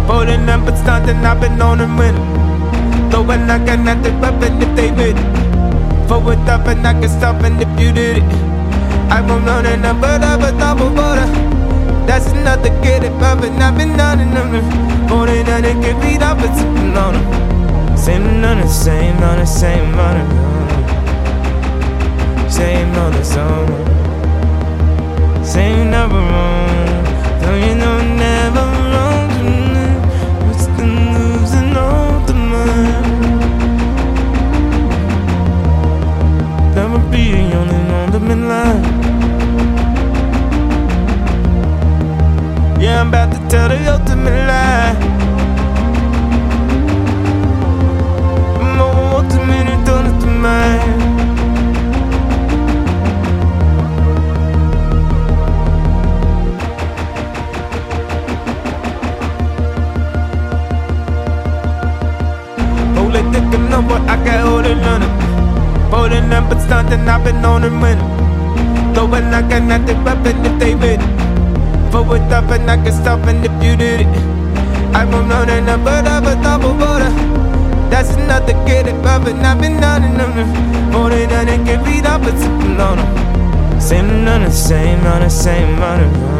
Folding up and stunting, I've been on them with it. Though when I got nothing weapon if they with it. Forward up and I can stop and if you did it. I won't run in a bird of a double border. That's enough to get it bumping. I've been on and on them. Holding on and can beat up and sipping on them. Same on the same, on the same, on the same on the song. Same never wrong. Though you know never wrong. What's the moves and all the mind? Never be the only one to be line. Yeah, I'm about to tell the ultimate lie. I'm more ultimate and done it to mine. Hold it, thick enough, but I can't hold it on it. Holding up and stunting, I've been on them with it. Though when I got nothing weapon if they with it. Forward up and I can stop and if you did it. I won't run in a bird of a double border. That's enough to get it bumping. I've been on and on them. Holding on and can beat up and sipping on them. Same on the same, on the same, on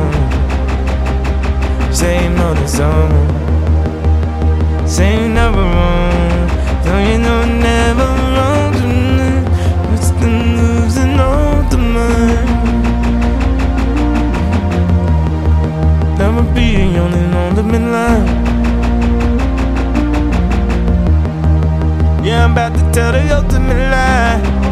the same on the song. Same never wrong. Don't you know never wrong. What's the moves and all the mind? Never be the only one to be line. Yeah, I'm about to tell the ultimate lie.